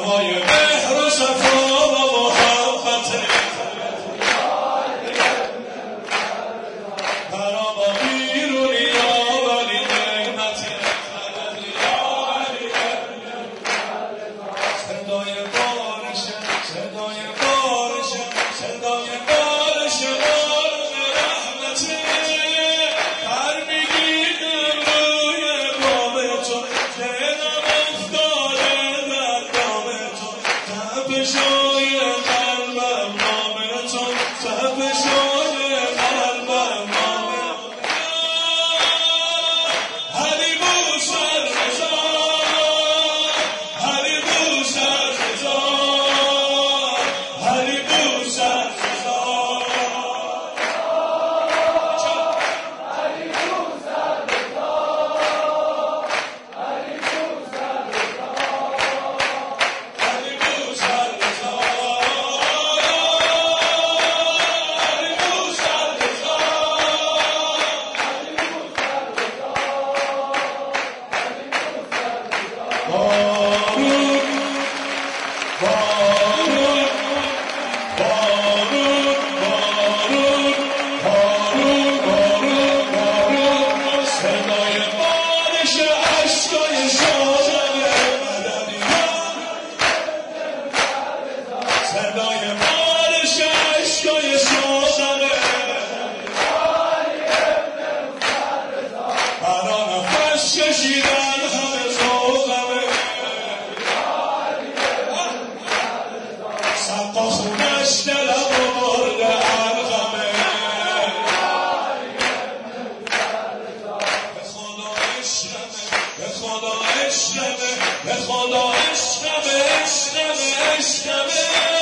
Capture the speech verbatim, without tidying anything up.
هوای مهر و صفا و محبت برا با بیرونی یا ولی نعمت صدای بارش صدای بارش صدای بارش بارش رحمتی هر میگیدم روی باب تو دلم افتاده در باب تو تپشای قلبم نام تو تپشای قلبم نام هری بوسر رضا هری بوسر رضا هری بوسر رضا بارون بارون بارون بارون بارون بارون بارون صدای بارش عشقای شادم مدنیان صدای بارش عشقای شادم برا نفس کشیدن همه ذوقمه سقا خونش دلم و برده علقمه به خدا عشقمه به خدا عشقمه به خدا عشقمه عشقمه عشقمه